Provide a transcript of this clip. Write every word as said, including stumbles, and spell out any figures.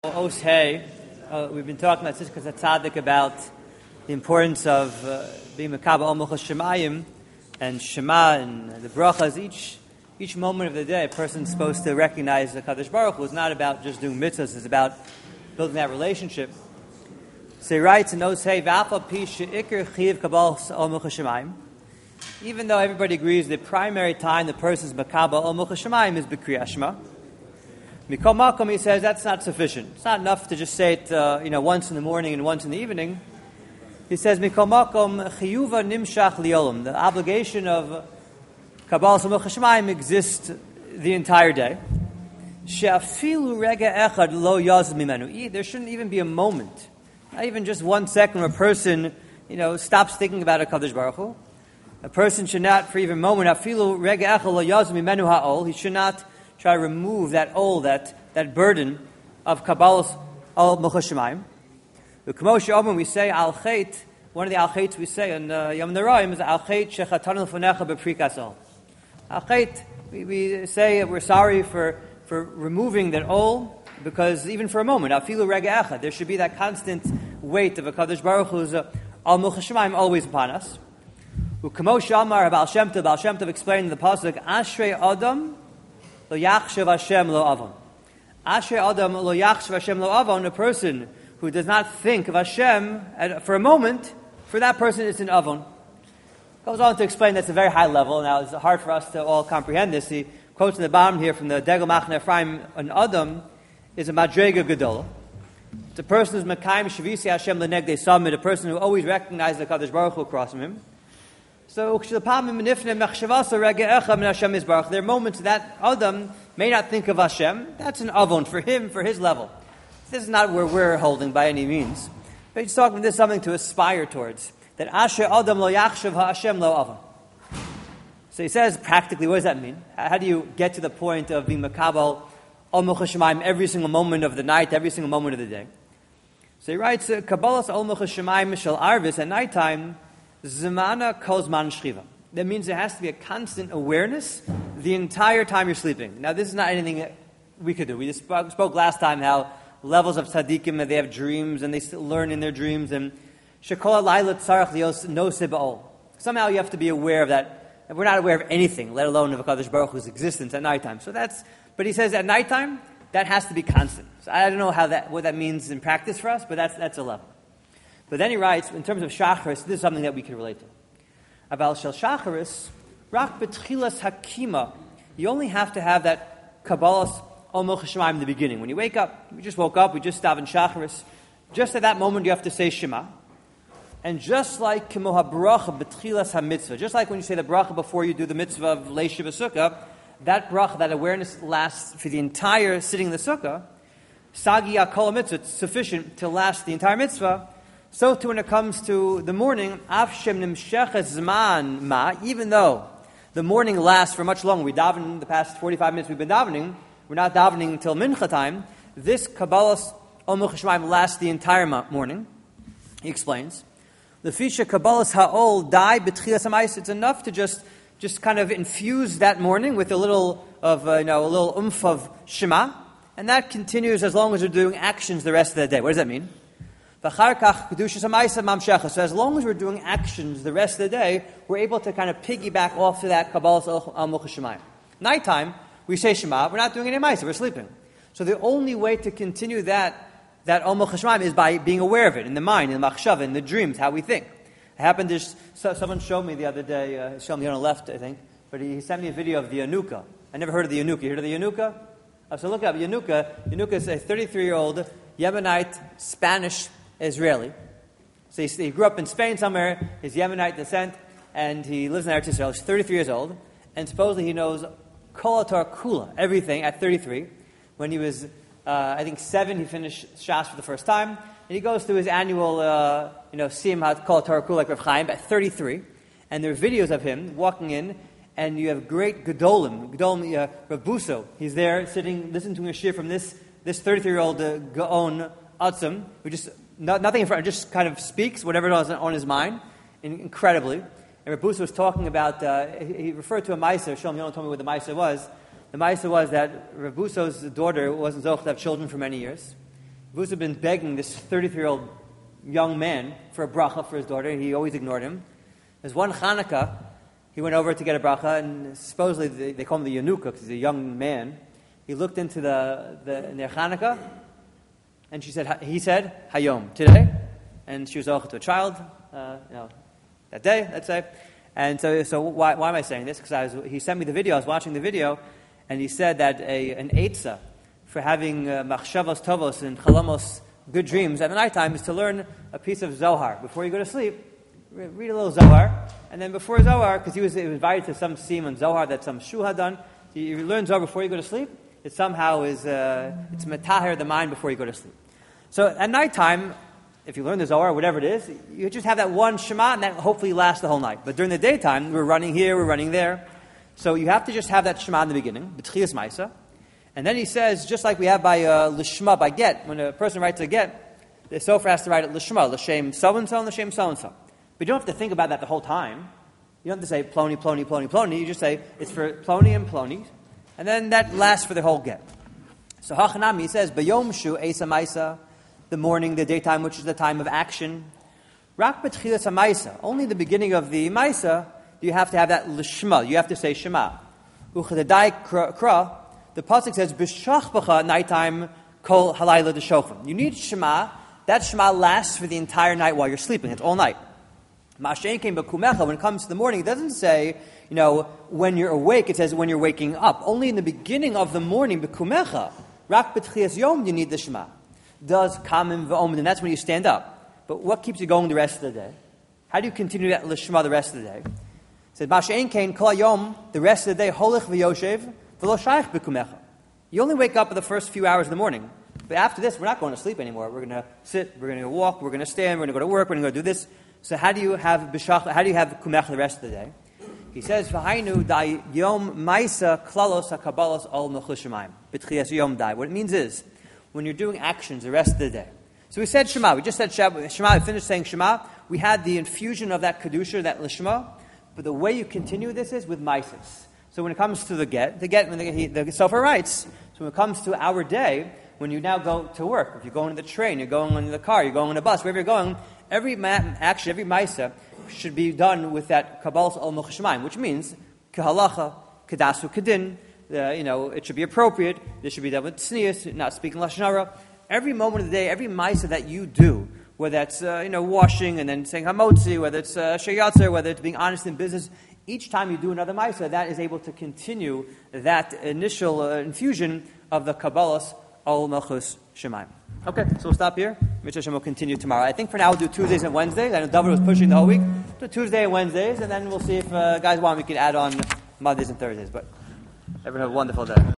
Os Hey, uh, we've been talking about Tzidkas HaTzadik about the importance of uh, being Mekabel Omuchas Shemayim and Shema and the brachas. Each each moment of the day, a person's supposed to recognize the Kadosh Baruch Hu. It's not about just doing mitzvahs; it's about building that relationship. So he writes in Os Hey, V'afal pi she'ikar chiv kabal Omuchas Shemayim. Even though everybody agrees the primary time the person's Mekabel Omuchas Shemayim is B'kriyas Shema. Mikol Makom, he says, that's not sufficient. It's not enough to just say it, uh, you know, once in the morning and once in the evening. He says, Mikol Makom, chiyuva nimshach liolam. The obligation of Kabbalas Omuchas Shemayim exists the entire day. She'afilu rega echad lo yazid mimenu. There shouldn't even be a moment, not even just one second, where a person, you know, stops thinking about a Kadosh Baruch Hu. A person should not, for even a moment, afilu rega echad lo yazid mimenu ha'ol. He should not try to remove that ol, that, that burden of Kabbalas Omuchas Shemayim. The K'moshe Omer, we say al chet, one of the al chets we say in uh, Yom Naraim is al chet shechatanu l'fanecha b'prikas ol. Al chet, we, we say we're sorry for, for removing that ol, because even for a moment, afilu rega echad, there should be that constant weight of a Kadosh Baruch Hu's uh, Omuchas Shemayim always upon us. The K'moshe Omer, Baal Shem Tov, Baal Shem Tov explained in the pasuk, Ashrei Adam Lo yachshav Hashem lo avon. Asher Adam lo yachshav Hashem lo avon. A person who does not think of Hashem for a moment, for that person it's an avon. Goes on to explain that's a very high level. Now it's hard for us to all comprehend this. He quotes in the bottom here from the Degel Machne Ephraim, an Adam is a madrega gedola. It's a person who's mekayim shavisi Hashem lenegdei samid, a person who always recognizes the Kadosh Baruch Hu across from him. So, there are moments that Adam may not think of Hashem. That's an avon for him, for his level. This is not where we're holding by any means. But he's talking, this is something to aspire towards. That Asher Adam lo yachshav Hashem lo avon. So he says, practically, what does that mean? How do you get to the point of being Mekabel Omuchas Shemayim every single moment of the night, every single moment of the day? So he writes, Kabbalas Omuchas Shemayim shel arvis, at nighttime, Zimana kozman shchiva. That means there has to be a constant awareness the entire time you're sleeping. Now, this is not anything that we could do. We just spoke, spoke last time how levels of tzaddikim, they have dreams and they still learn in their dreams. And shekola laila tzarach lios noseh ba'ol. Somehow you have to be aware of that. And we're not aware of anything, let alone of a Kadosh Baruch Hu's existence at nighttime. So that's. But he says at nighttime that has to be constant. So I don't know how that what that means in practice for us, but that's that's a level. But then he writes, in terms of shacharis, this is something that we can relate to. Aval shel shacharis, rak betchilas hakima. You only have to have that Kabbalas Omuchas Shemayim in the beginning. When you wake up, we just woke up, we just daven shacharis. Just at that moment, you have to say Shema. And just like kimo habracha betchilas hamitzvah, just like when you say the bracha before you do the mitzvah of Leish B'Sukkah, that bracha, that awareness lasts for the entire sitting in the sukkah. Sagi akol mitzvah, it's sufficient to last the entire mitzvah. So too when it comes to the morning, Afshem nimsheches zman ma, even though the morning lasts for much longer, we daven the past forty-five minutes we've been davening, we're not davening until mincha time, this Kabbalas Omuchas Shemayim lasts the entire morning. He explains, the fisha Kabbalas ha'ol dai b'tchilas ha'mais, it's enough to just, just kind of infuse that morning with a little of, uh, you know, a little oomph of Shema, and that continues as long as we're doing actions the rest of the day. What does that mean? So as long as we're doing actions the rest of the day, we're able to kind of piggyback off to that Kabbalas Omuchas Shemayim. Nighttime, we say Shema, we're not doing any Maisa, we're sleeping. So the only way to continue that that Omuchas Shemayim is by being aware of it, in the mind, in the machshava, in the dreams, how we think. It happened, there's, so, someone showed me the other day, uh, showed me on the left, I think, but he, he sent me a video of the Yanuka. I never heard of the Yanuka. You heard of the Yanuka? Uh, so look up, Yanuka. Yanuka is a thirty-three-year-old Yemenite, Spanish Israeli. So he, he grew up in Spain somewhere, his Yemenite descent, and he lives in Eretz Yisrael. He's thirty-three years old, and supposedly he knows Kol HaTorah Kula, everything, at thirty-three. When he was, uh, I think, seven, he finished Shas for the first time, and he goes through his annual, uh, you know, Siyam Kol HaTorah Kula, like Rav Chaim, at thirty-three, and there are videos of him walking in, and you have great Gedolim, Gedolim, uh, Rav Buso, he's there, sitting, listening to a shir from this, this thirty-three-year-old uh, Gaon Atzum, who just No, nothing in front, just kind of speaks whatever is on his mind, incredibly. And Rav Busa was talking about, uh, he, he referred to a Maisa. Shalom Yonah told me what the Maisa was. The Maisa was that Rav Buso's daughter wasn't zoch to have children for many years. Avuz had been begging this thirty-three-year-old young man for a bracha for his daughter. He always ignored him. There's one Hanukkah, he went over to get a bracha, and supposedly they, they call him the Yanuka because he's a young man. He looked into the, the in their Hanukkah, and she said, he said, Hayom, today. And she was also to a child, uh, you know, that day, let's say. And so, so why, why am I saying this? Because he sent me the video, I was watching the video, and he said that a, an eitzah for having machshavos tovos and chalamos, good dreams at nighttime, is to learn a piece of Zohar. Before you go to sleep, read a little Zohar, and then before Zohar, because he was invited to some sim on Zohar that some shu had done, you learn Zohar before you go to sleep, it somehow is, uh, it's metaher the mind before you go to sleep. So at nighttime, if you learn the Zohar, whatever it is, you just have that one Shema, and that hopefully lasts the whole night. But during the daytime, we're running here, we're running there. So you have to just have that Shema in the beginning, B'tchias Maisa. And then he says, just like we have by uh, Lishma, by get, when a person writes a get, the Sofer has to write it Lishma, L'shem so-and-so, and L'shem so-and-so. But you don't have to think about that the whole time. You don't have to say Ploni, Ploni, Ploni, Ploni. You just say, it's for Ploni and Ploni. And then that lasts for the whole get. So Hachanami, he says, B'yom shu Eisa Maisa, the morning, the daytime, which is the time of action. Rak b'tchilas ha'maisa. Only the beginning of the maisa, you have to have that lishma. You have to say shema. Uchadadai kra. The pasuk says b'shach b'cha nighttime kol halayla d'shochem. You need shema. That shema lasts for the entire night while you're sleeping. It's all night. Ma'ashein came b'kumecha. When it comes to the morning, it doesn't say, you know, when you're awake. It says when you're waking up. Only in the beginning of the morning b'kumecha. Rak b'tchilas yom. You need the shema. Does kamim v'omen, and that's when you stand up. But what keeps you going the rest of the day? How do you continue that lishma the rest of the day? It says, Ma'ashein kain kol yom, the rest of the day, holich v'yoshev, v'lo shaykh b'kumecha. You only wake up in the first few hours of the morning. But after this, we're not going to sleep anymore. We're going to sit, we're going to walk, we're going to stand, we're going to go to work, we're going to go do this. So how do you have b'shach, how do you have kumecha the rest of the day? He says, V'hainu dai yom maisa klalos ha'kabalos al melchus shemayim. B'tchias yom dai. What it means is, when you're doing actions the rest of the day. So we said Shema. We just said Shema. We finished saying Shema. We had the infusion of that Kedusha, that Lishma. But the way you continue this is with Mises. So when it comes to the get, the get, when the, the Sofer writes, so when it comes to our day, when you now go to work, if you're going to the train, you're going in the car, you're going on a bus, wherever you're going, every ma- action, every Maisa should be done with that Kabbalah al Mochshemaim, which means Kehalacha, Kedasu, Kedin. Uh, you know, it should be appropriate. This should be done with tznius, not speaking lashon hara. Every moment of the day, every ma'isa that you do, whether that's uh, you know washing and then saying hamotzi, whether it's uh, sheyatzer, whether it's being honest in business, each time you do another ma'isa, that is able to continue that initial uh, infusion of the kabbalas al melchus shemayim. Okay, so we'll stop here. Mitzvah Hashem will continue tomorrow. I think for now we'll do Tuesdays and Wednesdays. I know David was pushing the whole week. Do Tuesday and Wednesdays, and then we'll see if uh, guys want. We can add on Mondays and Thursdays, but. Everyone have a wonderful day.